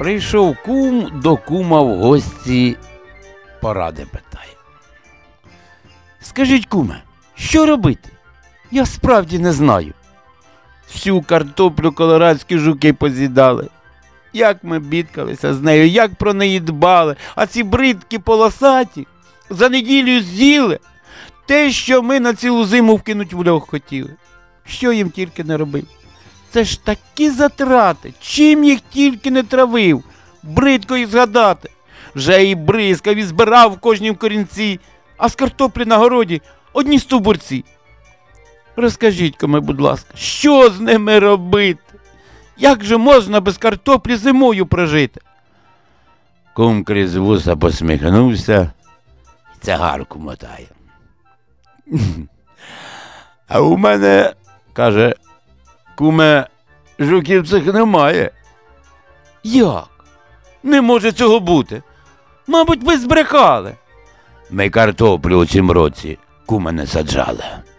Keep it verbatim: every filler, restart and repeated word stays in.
Прийшов кум до кума в гості, поради питає. Скажіть, куме, що робити? Я справді не знаю. Всю картоплю колорадські жуки поз'їдали. Як ми бідкалися з нею, як про неї дбали, а ці бридкі полосаті за неділю з'їли те, що ми на цілу зиму вкинуть в льох хотіли. Що їм тільки не робив. Це ж такі затрати, чим їх тільки не травив, бридко і згадати. Вже і бризкав, і збирав в кожнім корінці, а з картоплі на городі одні стовбурці. Розкажіть, куме, будь ласка, що з ними робити? Як же можна без картоплі зимою прожити? Кум крізь вуса посміхнувся і цигарку мотає. А у мене, каже, куме, жуків цих немає. Як? Не може цього бути. Мабуть, ви збрехали. Ми картоплю у цім році, куме, не саджали.